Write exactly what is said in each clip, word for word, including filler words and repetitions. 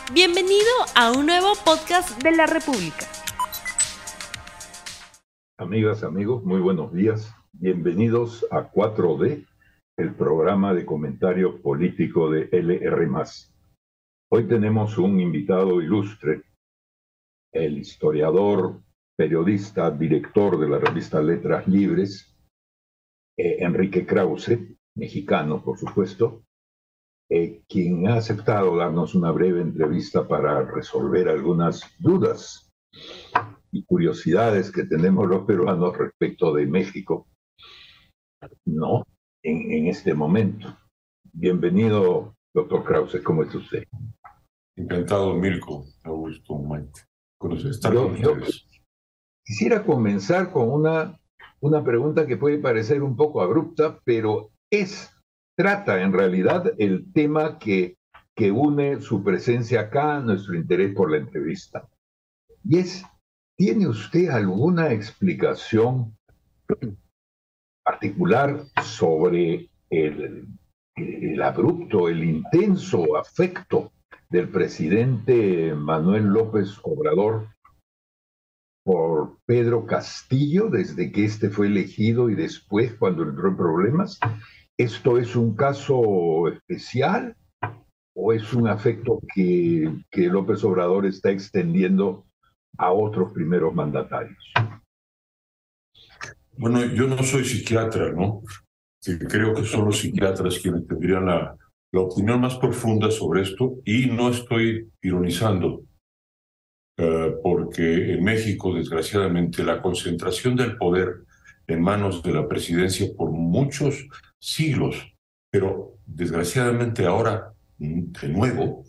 Bienvenido a un nuevo podcast de la República. Amigas, amigos, muy buenos días. Bienvenidos a cuatro D, el programa de comentario político de L R más. Hoy tenemos un invitado ilustre, el historiador, periodista, director de la revista Letras Libres, eh, Enrique Krause, mexicano, por supuesto, eh, quien ha aceptado darnos una breve entrevista para resolver algunas dudas y curiosidades que tenemos los peruanos respecto de México, ¿no? En, en este momento. Bienvenido, doctor Krause, ¿cómo está usted? Encantado, Mirko, Augusto, Maite. Estar yo, con yo ustedes. Quisiera comenzar con una, una pregunta que puede parecer un poco abrupta, pero es, trata en realidad el tema que, que une su presencia acá, nuestro interés por la entrevista. Y es, ¿tiene usted alguna explicación particular sobre el, el abrupto, el intenso afecto del presidente Manuel López Obrador por Pedro Castillo desde que este fue elegido y después cuando entró en problemas? ¿Esto es un caso especial o es un afecto que, que López Obrador está extendiendo a otros primeros mandatarios? Bueno, yo no soy psiquiatra, ¿no? Sí, creo que son los psiquiatras quienes tendrían la, la opinión más profunda sobre esto, y no estoy ironizando, uh, porque en México, desgraciadamente, la concentración del poder en manos de la presidencia por muchos siglos, pero desgraciadamente ahora, de nuevo,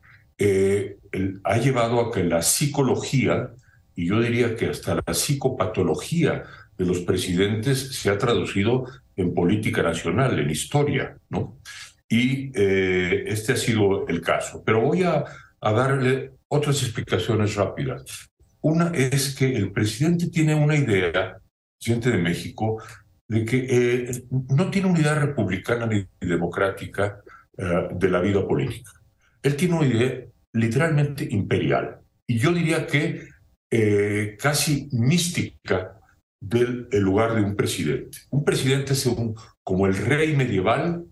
eh, el, ha llevado a que la psicología, y yo diría que hasta la psicopatología de los presidentes se ha traducido en política nacional, en historia, ¿no? Y eh, este ha sido el caso. Pero voy a, a darle otras explicaciones rápidas. Una es que el presidente tiene una idea, el presidente de México, de que eh, no tiene una idea republicana ni democrática eh, de la vida política. Él tiene una idea literalmente imperial, y yo diría que eh, casi mística del el lugar de un presidente. Un presidente es un, como el rey medieval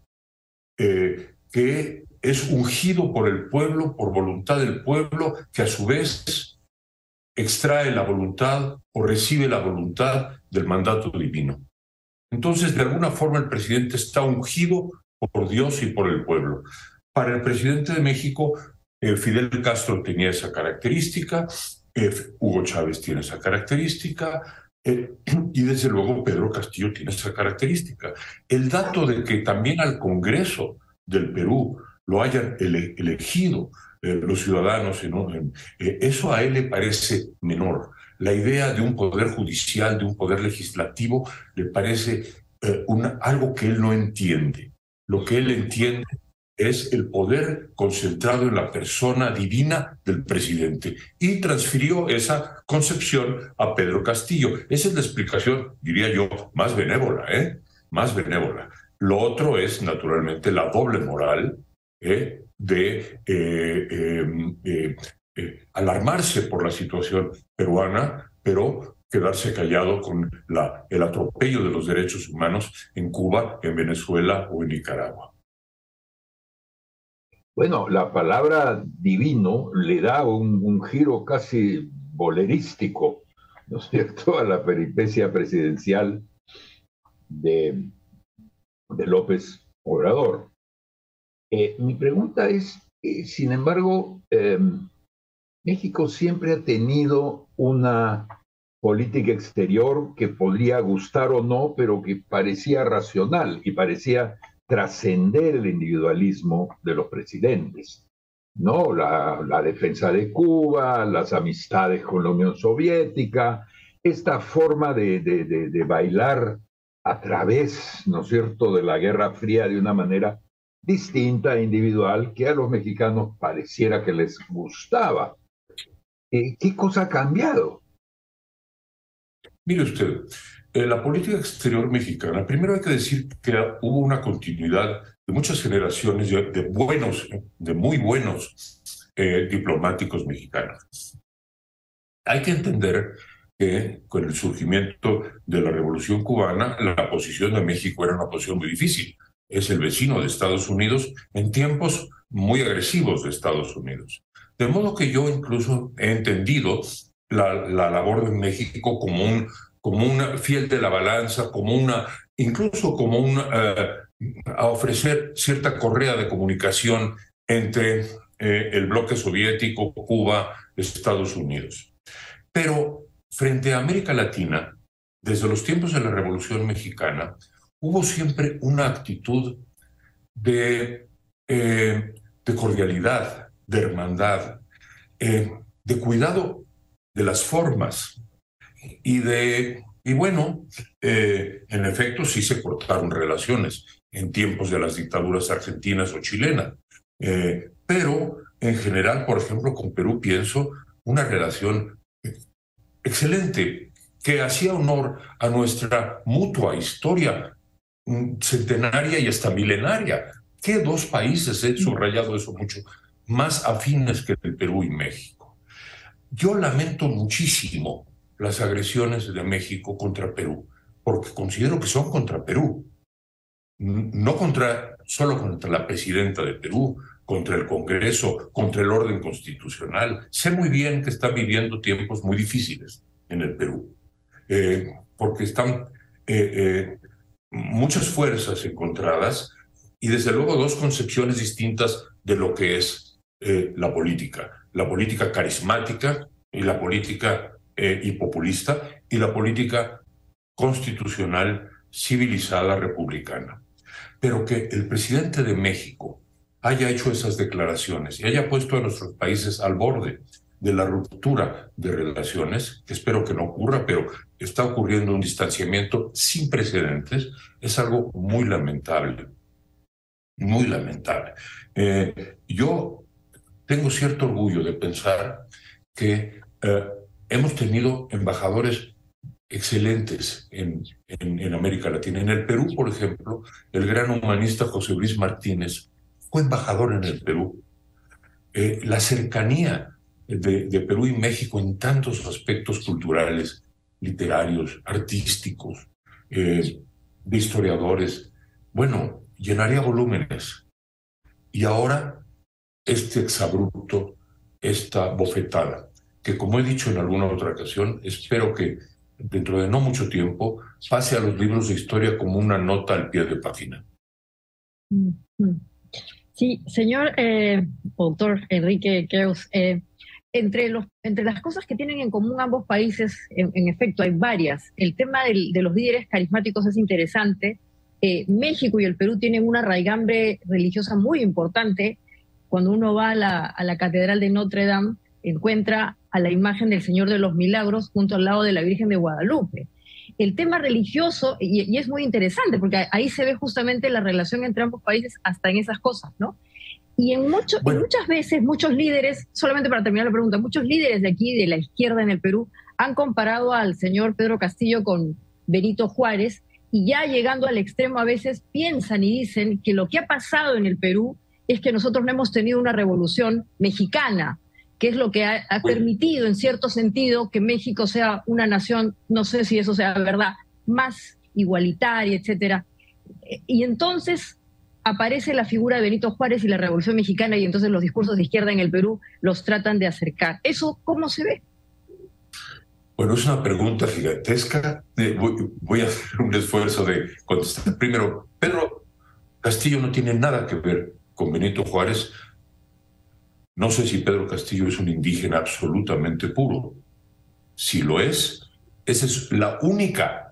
eh, que es ungido por el pueblo, por voluntad del pueblo, que a su vez extrae la voluntad o recibe la voluntad del mandato divino. Entonces, de alguna forma, el presidente está ungido por Dios y por el pueblo. Para el presidente de México, eh, Fidel Castro tenía esa característica, eh, Hugo Chávez tiene esa característica, Eh, y desde luego Pedro Castillo tiene esa característica. El dato de que también al Congreso del Perú lo hayan ele elegido eh, los ciudadanos, ¿no? eh, eso a él le parece menor. La idea de un poder judicial, de un poder legislativo, le parece eh, una, algo que él no entiende. Lo que él entiende es el poder concentrado en la persona divina del presidente, y transfirió esa concepción a Pedro Castillo. Esa es la explicación, diría yo, más benévola, ¿eh? Más benévola. Lo otro es, naturalmente, la doble moral ¿eh? de eh, eh, eh, eh, alarmarse por la situación peruana, pero quedarse callado con la, el atropello de los derechos humanos en Cuba, en Venezuela o en Nicaragua. Bueno, la palabra divino le da un, un giro casi bolerístico, ¿no es cierto?, a la peripecia presidencial de, de López Obrador. Eh, mi pregunta es, eh, sin embargo, eh, México siempre ha tenido una política exterior que podría gustar o no, pero que parecía racional y parecía trascender el individualismo de los presidentes, ¿no? La, la defensa de Cuba, las amistades con la Unión Soviética, esta forma de, de, de, de bailar a través, ¿no es cierto?, de la Guerra Fría de una manera distinta e individual que a los mexicanos pareciera que les gustaba. Eh, ¿Qué cosa ha cambiado? Mire usted, eh, la política exterior mexicana, primero hay que decir que hubo una continuidad de muchas generaciones de, de buenos, de muy buenos eh, diplomáticos mexicanos. Hay que entender que con el surgimiento de la Revolución Cubana, la posición de México era una posición muy difícil. Es el vecino de Estados Unidos en tiempos muy agresivos de Estados Unidos. De modo que yo incluso he entendido la, la labor de México como un como una fiel de la balanza, como una, incluso como una, uh, a ofrecer cierta correa de comunicación entre eh, el bloque soviético, Cuba, Estados Unidos. Pero frente a América Latina, desde los tiempos de la Revolución Mexicana, hubo siempre una actitud de, eh, de cordialidad, de hermandad, eh, de cuidado de las formas y de, y bueno, eh, en efecto sí se cortaron relaciones en tiempos de las dictaduras argentinas o chilenas, eh, pero en general, por ejemplo, con Perú pienso una relación excelente que hacía honor a nuestra mutua historia centenaria y hasta milenaria. ¿Qué dos países, he subrayado eso mucho, más afines que el Perú y México? Yo lamento muchísimo las agresiones de México contra Perú, porque considero que son contra Perú, no contra, solo contra la presidenta de Perú, contra el Congreso, contra el orden constitucional. Sé muy bien que están viviendo tiempos muy difíciles en el Perú, eh, porque están eh, eh, muchas fuerzas encontradas y desde luego dos concepciones distintas de lo que es eh, la política. La política carismática y la política eh, y populista y la política constitucional, civilizada, republicana. Pero que el presidente de México haya hecho esas declaraciones y haya puesto a nuestros países al borde de la ruptura de relaciones, que espero que no ocurra, pero está ocurriendo un distanciamiento sin precedentes, es algo muy lamentable, muy lamentable. Eh, yo tengo cierto orgullo de pensar que eh, hemos tenido embajadores excelentes en, en, en América Latina. En el Perú, por ejemplo, el gran humanista José Luis Martínez fue embajador en el Perú. Eh, la cercanía de, de Perú y México en tantos aspectos culturales, literarios, artísticos, eh, de historiadores, bueno, llenaría volúmenes. Y ahora este exabrupto, esta bofetada, que como he dicho en alguna otra ocasión, espero que dentro de no mucho tiempo pase a los libros de historia como una nota al pie de página. Sí, señor eh, autor Enrique Creus, eh, entre, los, entre las cosas que tienen en común ambos países, en, en efecto, hay varias. El tema del, de los líderes carismáticos es interesante. Eh, México y el Perú tienen una raigambre religiosa muy importante. Cuando uno va a la, a la Catedral de Notre Dame, encuentra a la imagen del Señor de los Milagros junto al lado de la Virgen de Guadalupe. El tema religioso, y, y es muy interesante, porque ahí se ve justamente la relación entre ambos países hasta en esas cosas, ¿no? Y en, mucho, bueno. en muchas veces, muchos líderes, solamente para terminar la pregunta, muchos líderes de aquí, de la izquierda en el Perú, han comparado al señor Pedro Castillo con Benito Juárez, y ya llegando al extremo a veces piensan y dicen que lo que ha pasado en el Perú es que nosotros no hemos tenido una revolución mexicana, que es lo que ha, ha permitido, en cierto sentido, que México sea una nación, no sé si eso sea verdad, más igualitaria, etcétera. Y entonces aparece la figura de Benito Juárez y la Revolución Mexicana, y entonces los discursos de izquierda en el Perú los tratan de acercar. ¿Eso cómo se ve? Bueno, es una pregunta gigantesca. Eh, voy, voy a hacer un esfuerzo de contestar. Primero, Pedro Castillo no tiene nada que ver con Benito Juárez. No sé si Pedro Castillo es un indígena absolutamente puro. Si lo es, esa es la única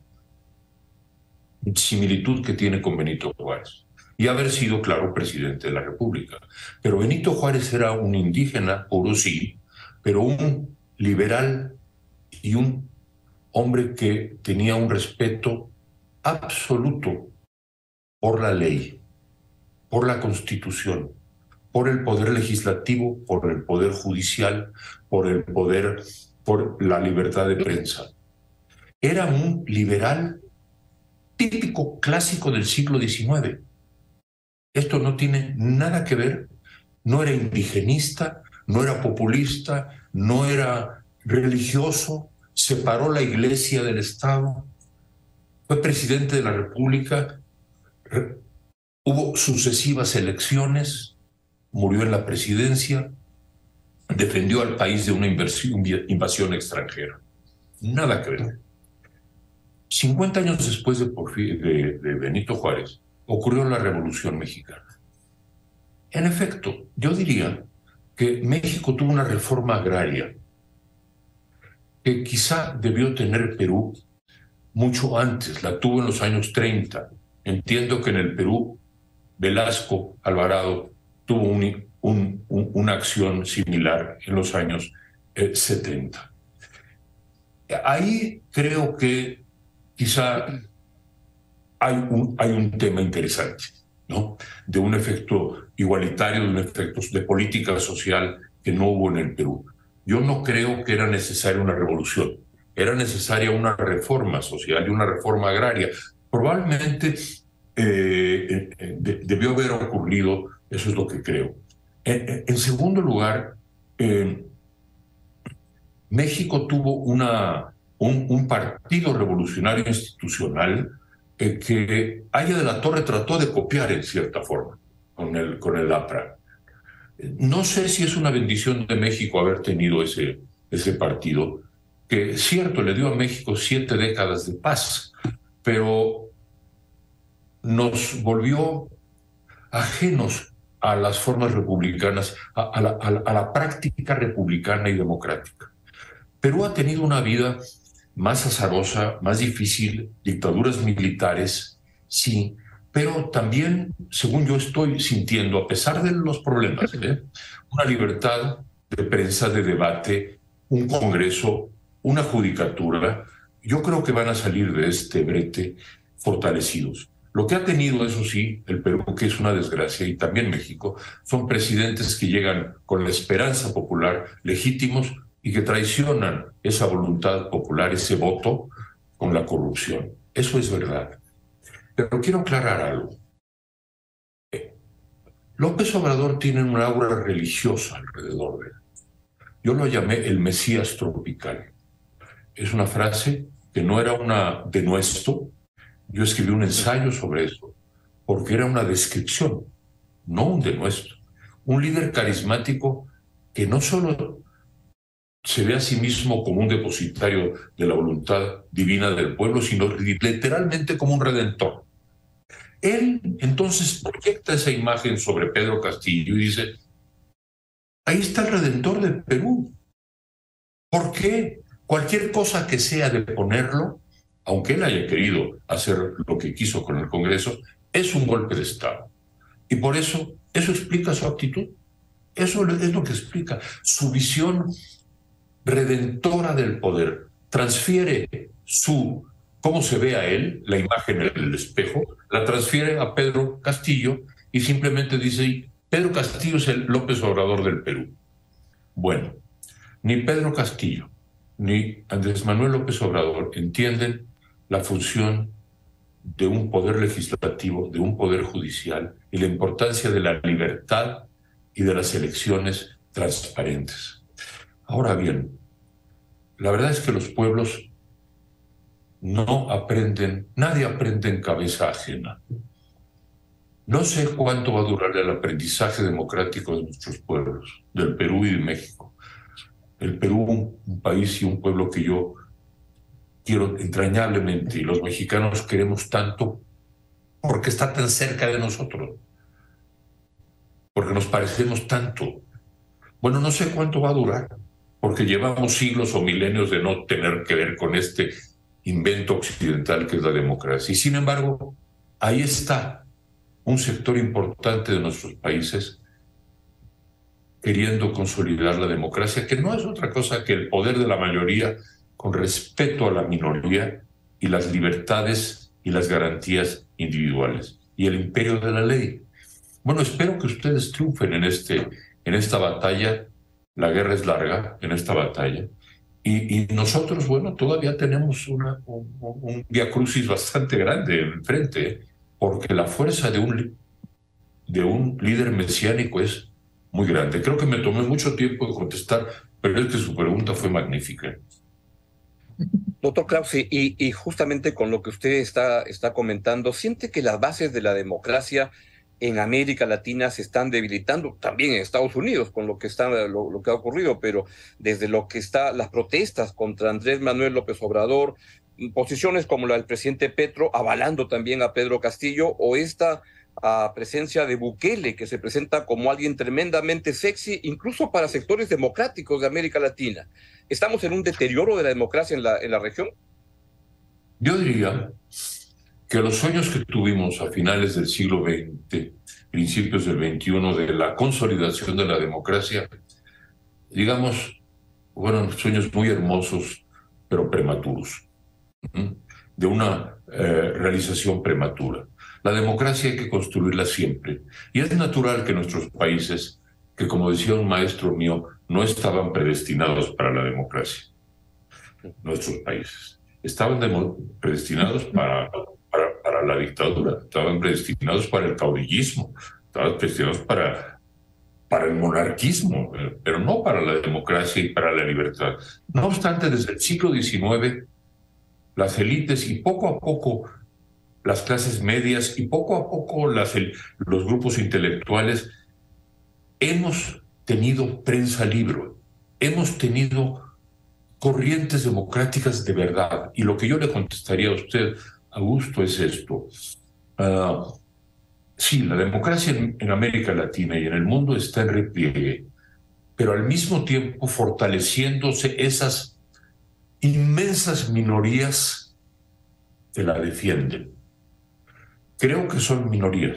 similitud que tiene con Benito Juárez. Y haber sido, claro, presidente de la República. Pero Benito Juárez era un indígena puro, sí, pero un liberal y un hombre que tenía un respeto absoluto por la ley, por la Constitución, por el poder legislativo, por el poder judicial, por el poder, por la libertad de prensa. Era un liberal típico, clásico del siglo diecinueve. Esto no tiene nada que ver, no era indigenista, no era populista, no era religioso, separó la iglesia del Estado, fue presidente de la República, hubo sucesivas elecciones, murió en la presidencia, defendió al país de una inversión, invasión extranjera. Nada que ver. cincuenta años después de, de, de Benito Juárez, ocurrió la Revolución Mexicana. En efecto, yo diría que México tuvo una reforma agraria que quizá debió tener Perú mucho antes, la tuvo en los años treinta. Entiendo que en el Perú, Velasco Alvarado tuvo un, un, un, una acción similar en los años eh, setenta. Ahí creo que quizá hay un, hay un tema interesante, ¿no? De un efecto igualitario, de un efecto de política social que no hubo en el Perú. Yo no creo que era necesaria una revolución, era necesaria una reforma social y una reforma agraria. Probablemente eh, eh, de, debió haber ocurrido, eso es lo que creo. En, en segundo lugar, eh, México tuvo una, un, un partido revolucionario institucional eh, que Aya de la Torre trató de copiar en cierta forma con el, con el APRA. No sé si es una bendición de México haber tenido ese, ese partido, que es cierto, le dio a México siete décadas de paz, pero nos volvió ajenos a las formas republicanas, a, a, la, a, la, a la práctica republicana y democrática. Perú ha tenido una vida más azarosa, más difícil, dictaduras militares, sí, pero también, según yo estoy sintiendo, a pesar de los problemas, ¿eh? una libertad de prensa, de debate, un congreso, una judicatura. Yo creo que van a salir de este brete fortalecidos. Lo que ha tenido, eso sí, el Perú, que es una desgracia, y también México, son presidentes que llegan con la esperanza popular, legítimos, y que traicionan esa voluntad popular, ese voto, con la corrupción. Eso es verdad. Pero quiero aclarar algo. López Obrador tiene una aura religiosa alrededor de él. Yo lo llamé el Mesías tropical. Es una frase que no era una denuesto. Yo escribí un ensayo sobre eso, porque era una descripción, no un denuesto. Un líder carismático que no solo se ve a sí mismo como un depositario de la voluntad divina del pueblo, sino literalmente como un redentor. Él entonces proyecta esa imagen sobre Pedro Castillo y dice, ahí está el redentor del Perú. ¿Por qué? Cualquier cosa que sea de ponerlo, aunque él haya querido hacer lo que quiso con el Congreso, es un golpe de Estado. Y por eso, eso explica su actitud. Eso es lo que explica su visión redentora del poder. Transfiere su, cómo se ve a él, la imagen en el espejo, la transfiere a Pedro Castillo y simplemente dice, Pedro Castillo es el López Obrador del Perú. Bueno, ni Pedro Castillo ni Andrés Manuel López Obrador entienden la función de un poder legislativo, de un poder judicial y la importancia de la libertad y de las elecciones transparentes. Ahora bien, la verdad es que los pueblos no aprenden, nadie aprende en cabeza ajena. No sé cuánto va a durar el aprendizaje democrático de nuestros pueblos, del Perú y de México. El Perú, un país y un pueblo que yo quiero entrañablemente, y los mexicanos queremos tanto porque está tan cerca de nosotros, porque nos parecemos tanto. Bueno, no sé cuánto va a durar, porque llevamos siglos o milenios de no tener que ver con este invento occidental que es la democracia. Y sin embargo, ahí está un sector importante de nuestros países queriendo consolidar la democracia, que no es otra cosa que el poder de la mayoría con respeto a la minoría y las libertades y las garantías individuales y el imperio de la ley. Bueno, espero que ustedes triunfen en, este, en esta batalla. La guerra es larga en esta batalla. Y, y nosotros, bueno, todavía tenemos una, un, un viacrucis bastante grande enfrente, porque la fuerza de un, de un líder mesiánico es muy grande. Creo que me tomé mucho tiempo de contestar, pero es que su pregunta fue magnífica. Doctor Krause, y, y justamente con lo que usted está, está comentando, ¿siente que las bases de la democracia en América Latina se están debilitando? También en Estados Unidos, con lo que, está, lo, lo que ha ocurrido, pero desde lo que está las protestas contra Andrés Manuel López Obrador, posiciones como la del presidente Petro, avalando también a Pedro Castillo, o esta a presencia de Bukele, que se presenta como alguien tremendamente sexy, incluso para sectores democráticos de América Latina. ¿Estamos en un deterioro de la democracia en la, en la región? Yo diría que los sueños que tuvimos a finales del siglo veinte, principios del veintiuno, de la consolidación de la democracia, digamos, fueron sueños muy hermosos, pero prematuros, ¿sí? De una eh, realización prematura. La democracia hay que construirla siempre. Y es natural que nuestros países, que como decía un maestro mío, no estaban predestinados para la democracia. Nuestros países estaban predestinados para, para, para la dictadura, estaban predestinados para el caudillismo, estaban predestinados para, para el monarquismo, pero no para la democracia y para la libertad. No obstante, desde el siglo diecinueve, las élites y poco a poco las clases medias y poco a poco las, los grupos intelectuales, hemos tenido prensa libre, hemos tenido corrientes democráticas de verdad. Y lo que yo le contestaría a usted, Augusto, es esto. Uh, sí, la democracia en, en América Latina y en el mundo está en repliegue, pero al mismo tiempo fortaleciéndose esas inmensas minorías que la defienden. Creo que son minorías.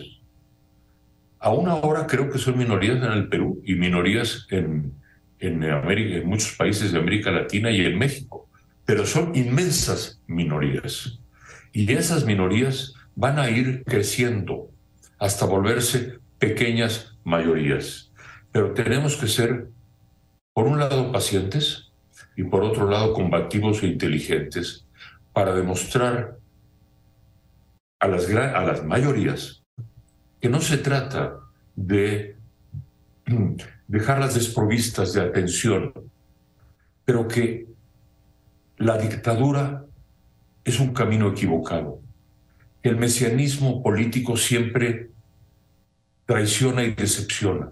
Aún ahora creo que son minorías en el Perú y minorías en, en, América, en muchos países de América Latina y en México. Pero son inmensas minorías. Y esas minorías van a ir creciendo hasta volverse pequeñas mayorías. Pero tenemos que ser, por un lado, pacientes y por otro lado, combativos e inteligentes para demostrar a las, a las mayorías que no se trata de dejarlas desprovistas de atención, pero que la dictadura es un camino equivocado. El mesianismo político siempre traiciona y decepciona.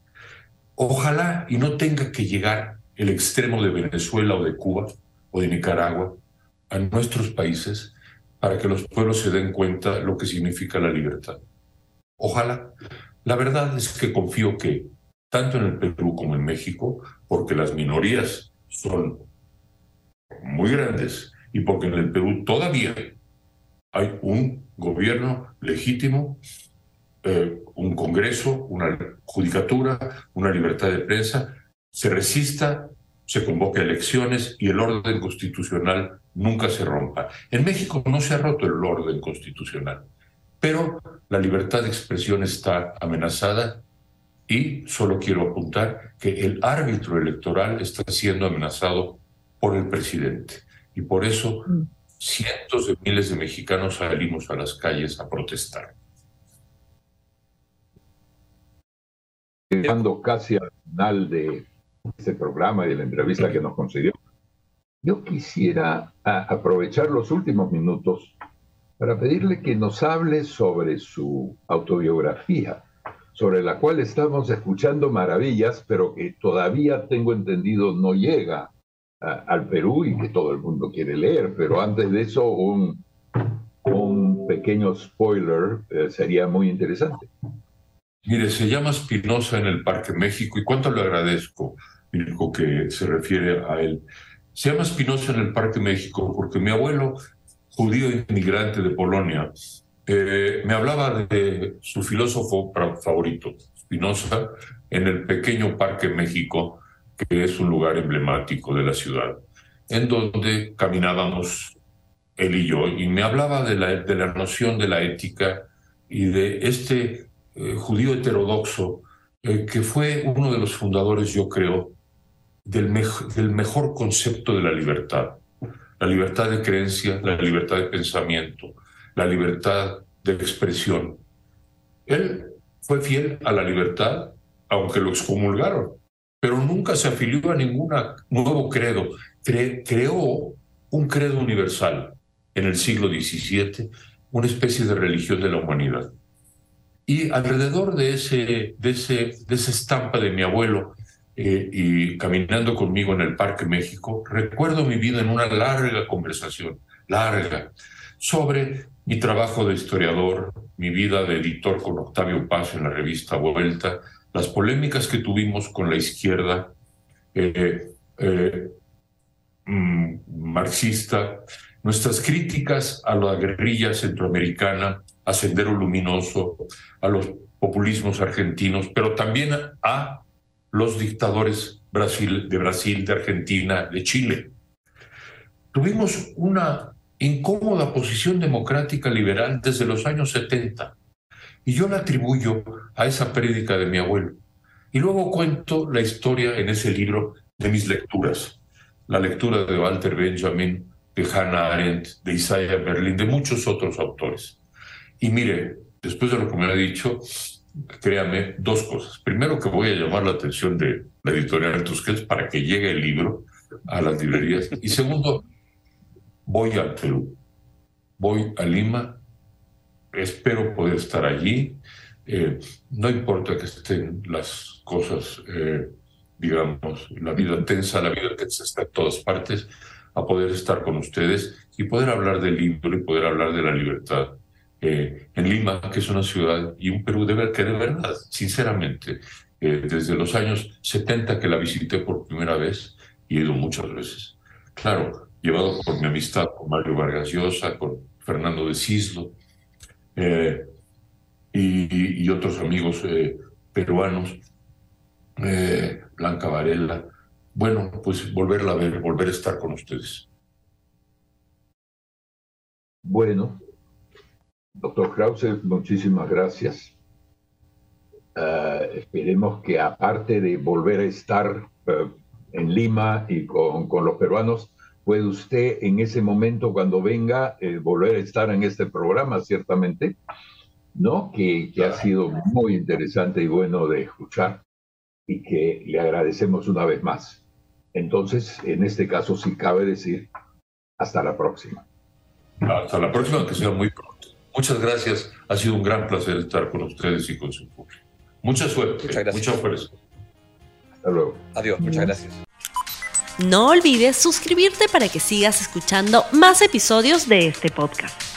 Ojalá y no tenga que llegar el extremo de Venezuela o de Cuba o de Nicaragua a nuestros países para que los pueblos se den cuenta lo que significa la libertad. Ojalá. La verdad es que confío que, tanto en el Perú como en México, porque las minorías son muy grandes y porque en el Perú todavía hay un gobierno legítimo, eh, un Congreso, una judicatura, una libertad de prensa, se resista, se convoca elecciones y el orden constitucional nunca se rompa. En México no se ha roto el orden constitucional, pero la libertad de expresión está amenazada y solo quiero apuntar que el árbitro electoral está siendo amenazado por el presidente. Y por eso cientos de miles de mexicanos salimos a las calles a protestar. Llegando casi al final de este programa y de la entrevista que nos concedió, yo quisiera a, aprovechar los últimos minutos para pedirle que nos hable sobre su autobiografía, sobre la cual estamos escuchando maravillas, pero que todavía tengo entendido no llega a, al Perú y que todo el mundo quiere leer. Pero antes de eso, un, un pequeño spoiler eh, sería muy interesante. Mire, se llama Spinoza en el Parque México, y cuánto le agradezco, Mirko, que se refiere a él. Se llama Spinoza en el Parque México porque mi abuelo, judío inmigrante de Polonia, eh, me hablaba de su filósofo favorito, Spinoza, en el pequeño Parque México, que es un lugar emblemático de la ciudad, en donde caminábamos él y yo, y me hablaba de la, de la noción de la ética y de este eh, judío heterodoxo, eh, que fue uno de los fundadores, yo creo, del, mej del mejor concepto de la libertad. La libertad de creencia, la libertad de pensamiento, la libertad de expresión. Él fue fiel a la libertad, aunque lo excomulgaron, pero nunca se afilió a ningún nuevo credo. Cre- creó un credo universal en el siglo diecisiete, una especie de religión de la humanidad. Y alrededor de, ese, de, ese, de esa estampa de mi abuelo, eh, y caminando conmigo en el Parque México, recuerdo mi vida en una larga conversación, larga, sobre mi trabajo de historiador, mi vida de editor con Octavio Paz en la revista Vuelta, las polémicas que tuvimos con la izquierda eh, eh, mm, marxista, nuestras críticas a la guerrilla centroamericana, a Sendero Luminoso, a los populismos argentinos, pero también a los dictadores Brasil, de Brasil, de Argentina, de Chile. Tuvimos una incómoda posición democrática liberal desde los años setenta, y yo la atribuyo a esa prédica de mi abuelo. Y luego cuento la historia en ese libro de mis lecturas, la lectura de Walter Benjamin, de Hannah Arendt, de Isaiah Berlin, de muchos otros autores. Y mire, después de lo que me ha dicho, créame, dos cosas. Primero, que voy a llamar la atención de la editorial Tusquets para que llegue el libro a las librerías. Y segundo, voy al Perú, voy a Lima, espero poder estar allí. Eh, no importa que estén las cosas, eh, digamos, la vida tensa, la vida tensa está en todas partes, a poder estar con ustedes y poder hablar del libro y poder hablar de la libertad. Eh, en Lima, que es una ciudad y un Perú de ver, que de verdad, sinceramente, eh, desde los años setenta que la visité por primera vez, y he ido muchas veces, claro, llevado por mi amistad con Mario Vargas Llosa, con Fernando de Cislo, eh, y, y otros amigos eh, peruanos, eh, Blanca Varela. Bueno, pues volverla a ver, volver a estar con ustedes. Bueno, doctor Krause, muchísimas gracias. Uh, esperemos que aparte de volver a estar uh, en Lima y con, con los peruanos, puede usted en ese momento, cuando venga, eh, volver a estar en este programa, ciertamente, ¿no? Que, que ha sido muy interesante y bueno de escuchar, y que le agradecemos una vez más. Entonces, en este caso, sí cabe decir, hasta la próxima. Hasta la próxima, que sea muy pronto. Muchas gracias. Ha sido un gran placer estar con ustedes y con su público. Mucha suerte. Muchas gracias. Mucha fuerza. Hasta luego. Adiós. Muchas gracias. No olvides suscribirte para que sigas escuchando más episodios de este podcast.